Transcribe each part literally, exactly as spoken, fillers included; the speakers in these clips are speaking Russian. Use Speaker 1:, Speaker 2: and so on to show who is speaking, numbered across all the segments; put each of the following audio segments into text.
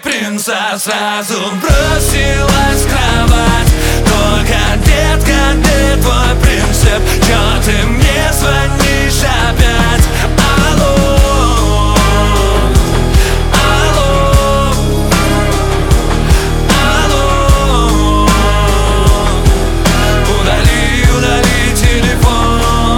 Speaker 1: принца, сразу бросилась в кровать. Только, детка, ты твой принцип, чё ты мне звонишь опять? Алло, алло, алло. Удали, удали телефон.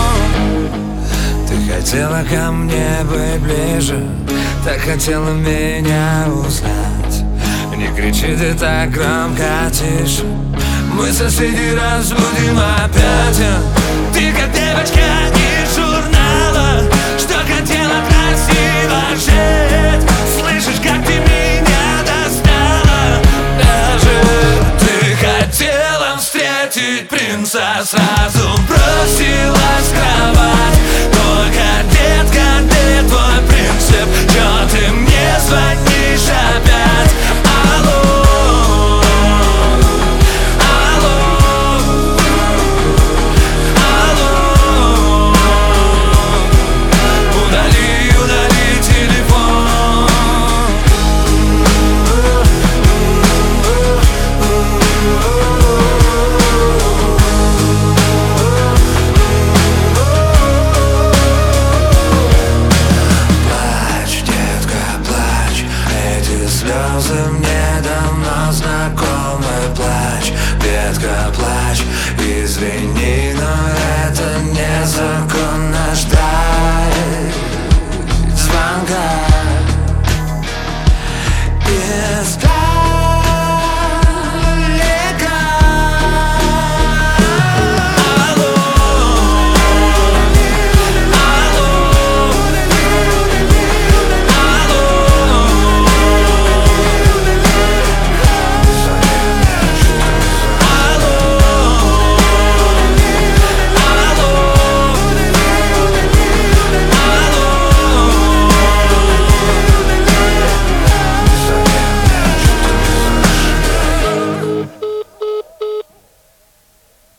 Speaker 1: Ты хотела ко мне быть ближе, так хотела меня узнать. Не кричи ты так громко, тише, мы соседей разбудим опять. Ты как девочка из журнала, что хотела красиво жить. Слышишь, как ты меня достала? Даже ты хотела встретить принца, сразу бросилась в кровать. Только, детка, ты твой принцип, чё ты мне звонишь опять? Алло, алло, алло. Удали, удали телефон. Плачь, детка, плачь, эти слезы мне давно знакомы. Плачь, детка, плачь, извини, но это незаконно ждать звонка. Из